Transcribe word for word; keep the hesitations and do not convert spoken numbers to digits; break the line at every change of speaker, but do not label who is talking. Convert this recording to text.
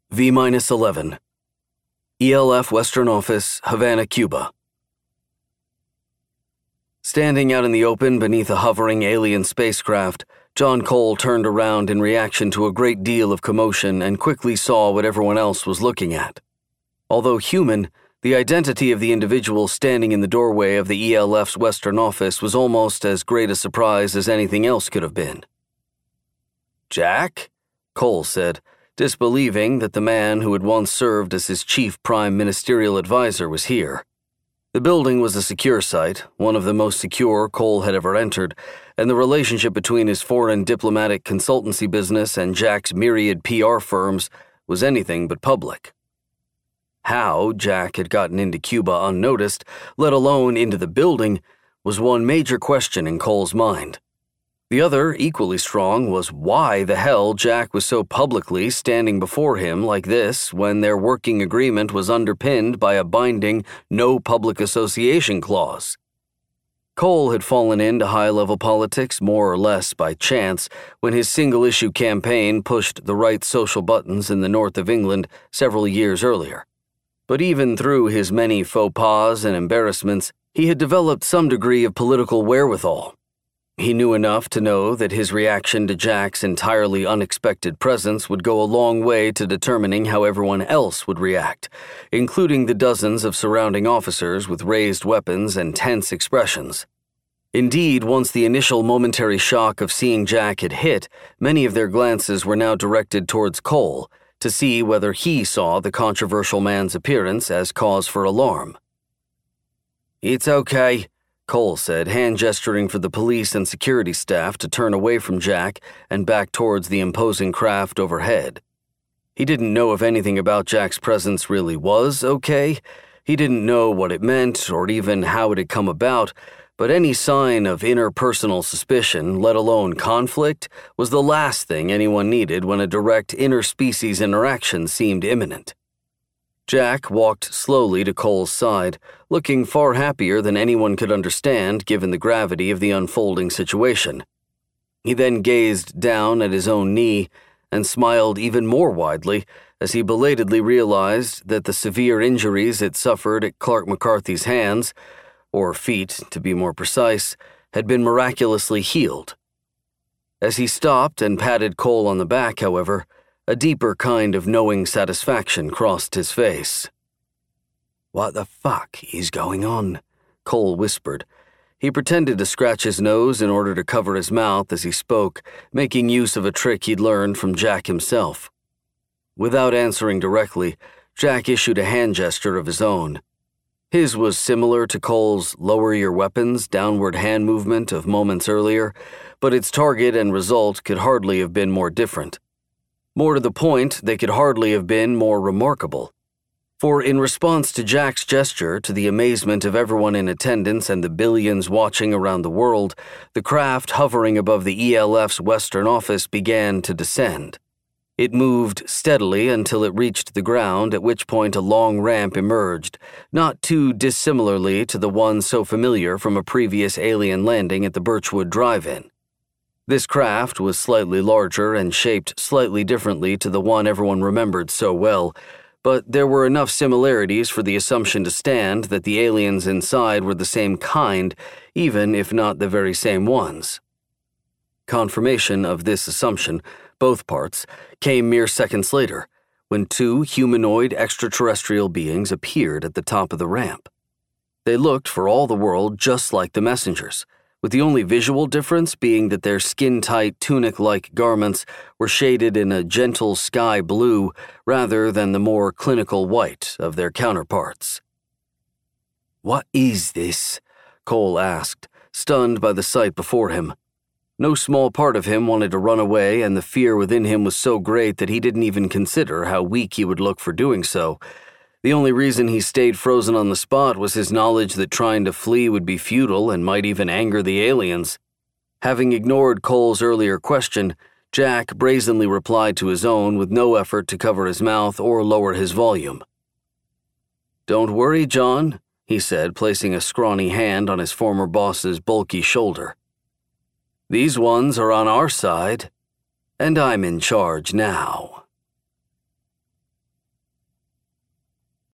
V eleven. E L F Western Office, Havana, Cuba. Standing out in the open beneath a hovering alien spacecraft, John Cole turned around in reaction to a great deal of commotion and quickly saw what everyone else was looking at. Although human, the identity of the individual standing in the doorway of the E L F's Western Office was almost as great a surprise as anything else could have been. "Jack?" Cole said, disbelieving that the man who had once served as his chief prime ministerial advisor was here. The building was a secure site, one of the most secure Cole had ever entered, and the relationship between his foreign diplomatic consultancy business and Jack's myriad P R firms was anything but public. How Jack had gotten into Cuba unnoticed, let alone into the building, was one major question in Cole's mind. The other, equally strong, was why the hell Jack was so publicly standing before him like this when their working agreement was underpinned by a binding no public association clause. Cole had fallen into high-level politics more or less by chance when his single-issue campaign pushed the right social buttons in the north of England several years earlier. But even through his many faux pas and embarrassments, he had developed some degree of political wherewithal. He knew enough to know that his reaction to Jack's entirely unexpected presence would go a long way to determining how everyone else would react, including the dozens of surrounding officers with raised weapons and tense expressions. Indeed, once the initial momentary shock of seeing Jack had hit, many of their glances were now directed towards Cole to see whether he saw the controversial man's appearance as cause for alarm. "It's okay," Cole said, hand-gesturing for the police and security staff to turn away from Jack and back towards the imposing craft overhead. He didn't know if anything about Jack's presence really was okay. He didn't know what it meant or even how it had come about, but any sign of interpersonal suspicion, let alone conflict, was the last thing anyone needed when a direct interspecies interaction seemed imminent. Jack walked slowly to Cole's side, looking far happier than anyone could understand given the gravity of the unfolding situation. He then gazed down at his own knee and smiled even more widely as he belatedly realized that the severe injuries it suffered at Clark McCarthy's hands, or feet to be more precise, had been miraculously healed. As he stopped and patted Cole on the back, however, a deeper kind of knowing satisfaction crossed his face. "What the fuck is going on?" Cole whispered. He pretended to scratch his nose in order to cover his mouth as he spoke, making use of a trick he'd learned from Jack himself. Without answering directly, Jack issued a hand gesture of his own. His was similar to Cole's lower your weapons downward hand movement of moments earlier, but its target and result could hardly have been more different. More to the point, they could hardly have been more remarkable. For in response to Jack's gesture, to the amazement of everyone in attendance and the billions watching around the world, the craft hovering above the E L F's Western Office began to descend. It moved steadily until it reached the ground, at which point a long ramp emerged, not too dissimilarly to the one so familiar from a previous alien landing at the Birchwood Drive-In. This craft was slightly larger and shaped slightly differently to the one everyone remembered so well, but there were enough similarities for the assumption to stand that the aliens inside were the same kind, even if not the very same ones. Confirmation of this assumption, both parts, came mere seconds later, when two humanoid extraterrestrial beings appeared at the top of the ramp. They looked for all the world just like the messengers, with the only visual difference being that their skin-tight tunic-like garments were shaded in a gentle sky blue rather than the more clinical white of their counterparts. "What is this?" Cole asked, stunned by the sight before him. No small part of him wanted to run away, and the fear within him was so great that he didn't even consider how weak he would look for doing so. The only reason he stayed frozen on the spot was his knowledge that trying to flee would be futile and might even anger the aliens. Having ignored Cole's earlier question, Jack brazenly replied to his own with no effort to cover his mouth or lower his volume. "Don't worry, John," he said, placing a scrawny hand on his former boss's bulky shoulder. "These ones are on our side, and I'm in charge now."